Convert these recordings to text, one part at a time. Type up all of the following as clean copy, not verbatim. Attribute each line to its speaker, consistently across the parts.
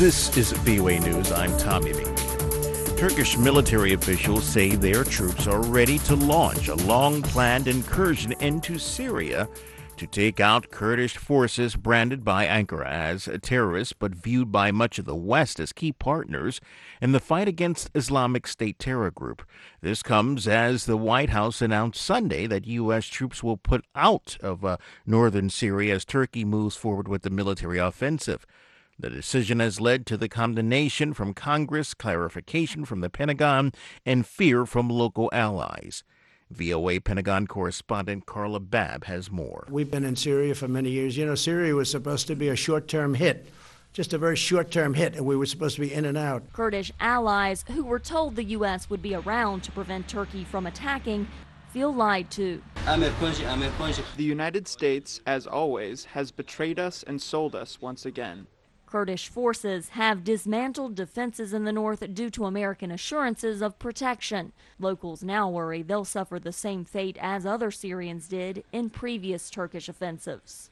Speaker 1: This is VOA News. I'm Tommy McNeil. Turkish military officials say their troops are ready to launch a long-planned incursion into Syria to take out Kurdish forces branded by Ankara as terrorists but viewed by much of the West as key partners in the fight against Islamic State terror group. This comes as the White House announced Sunday that U.S. troops will put out of northern Syria as Turkey moves forward with the military offensive. The decision has led to the condemnation from Congress, clarification from the Pentagon, and fear from local allies. VOA Pentagon correspondent Carla Babb has more.
Speaker 2: We've been in Syria for many years. You know, Syria was supposed to be a short-term hit, just a very short-term hit, and we were supposed to be in and out.
Speaker 3: Kurdish allies who were told the U.S. would be around to prevent Turkey from attacking feel lied to.
Speaker 4: The United States, as always, has betrayed us and sold us once again.
Speaker 3: Kurdish forces have dismantled defenses in the north due to American assurances of protection. Locals now worry they'll suffer the same fate as other Syrians did in previous Turkish offensives.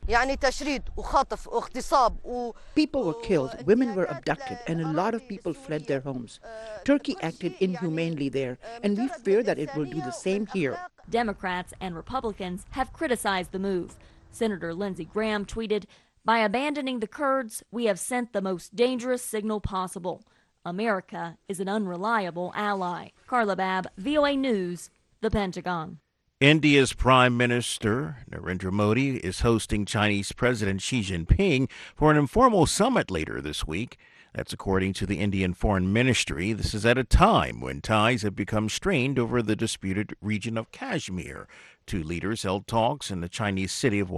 Speaker 5: People were killed, women were abducted, and a lot of people fled their homes. Turkey acted inhumanely there, and we fear that it will do the same here.
Speaker 3: Democrats and Republicans have criticized the move. Senator Lindsey Graham tweeted, "By abandoning the Kurds, we have sent the most dangerous signal possible. America is an unreliable ally." Carla Babb, VOA News, the Pentagon.
Speaker 1: India's Prime Minister Narendra Modi is hosting Chinese President Xi Jinping for an informal summit later this week. That's according to the Indian Foreign Ministry. This is at a time when ties have become strained over the disputed region of Kashmir. Two leaders held talks in the Chinese city of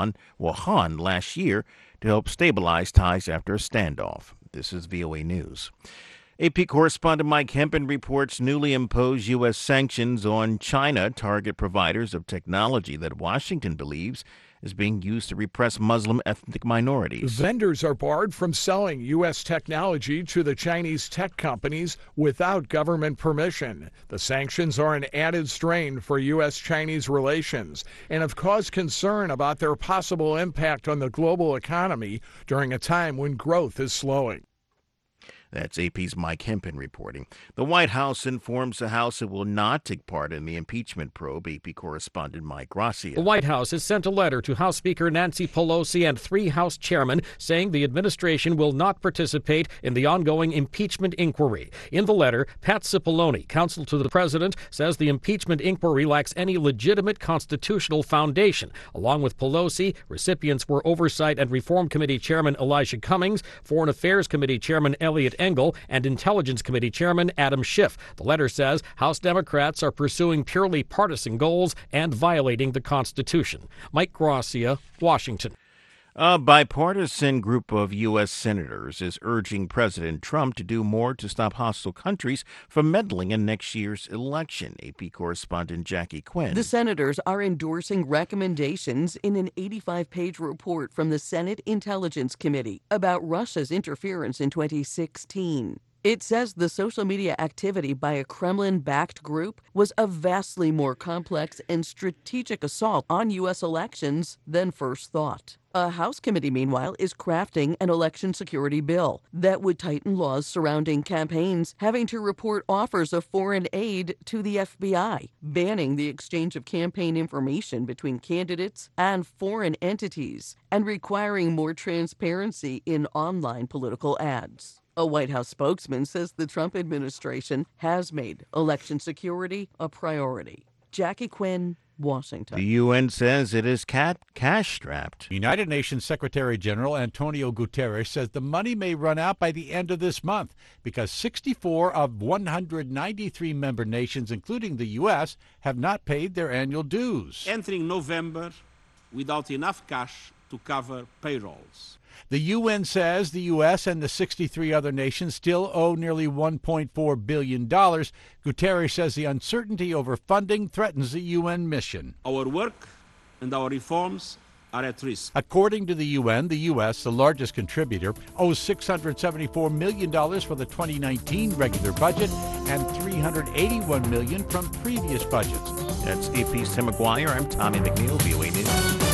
Speaker 1: Wuhan last year to help stabilize ties after a standoff. This is VOA News. AP correspondent Mike Hempen reports newly imposed U.S. sanctions on China target providers of technology that Washington believes is being used to repress Muslim ethnic minorities.
Speaker 6: Vendors are barred from selling U.S. technology to the Chinese tech companies without government permission. The sanctions are an added strain for U.S.-Chinese relations and have caused concern about their possible impact on the global economy during a time when growth is slowing.
Speaker 1: That's AP's Mike Hempen reporting. The White House informs the House it will not take part in the impeachment probe. AP correspondent Mike Gracia.
Speaker 7: The White House has sent a letter to House Speaker Nancy Pelosi and 3 House chairmen saying the administration will not participate in the ongoing impeachment inquiry. In the letter, Pat Cipollone, counsel to the president, says the impeachment inquiry lacks any legitimate constitutional foundation. Along with Pelosi, recipients were Oversight and Reform Committee Chairman Elijah Cummings, Foreign Affairs Committee Chairman Elliot Engel, and Intelligence Committee Chairman Adam Schiff. The letter says House Democrats are pursuing purely partisan goals and violating the Constitution. Mike Gracia, Washington.
Speaker 1: A bipartisan group of U.S. senators is urging President Trump to do more to stop hostile countries from meddling in next year's election. AP correspondent Jackie Quinn.
Speaker 8: The senators are endorsing recommendations in an 85-page report from the Senate Intelligence Committee about Russia's interference in 2016. It says the social media activity by a Kremlin-backed group was a vastly more complex and strategic assault on U.S. elections than first thought. A House committee, meanwhile, is crafting an election security bill that would tighten laws surrounding campaigns having to report offers of foreign aid to the FBI, banning the exchange of campaign information between candidates and foreign entities, and requiring more transparency in online political ads. A White House spokesman says the Trump administration has made election security a priority. Jackie Quinn, Washington.
Speaker 1: The UN says it is cash-strapped.
Speaker 9: United Nations Secretary General Antonio Guterres says the money may run out by the end of this month because 64 of 193 member nations, including the U.S., have not paid their annual dues.
Speaker 10: Entering November without enough cash to cover payrolls.
Speaker 9: The UN says the U.S. and the 63 other nations still owe nearly $1.4 billion. Guterres says the uncertainty over funding threatens the UN mission.
Speaker 10: Our work and our reforms are at risk.
Speaker 9: According to the UN, the U.S., the largest contributor, owes $674 million for the 2019 regular budget and $381 million from previous budgets.
Speaker 1: That's AP's Tim McGuire. I'm Tommy McNeil, VOA News.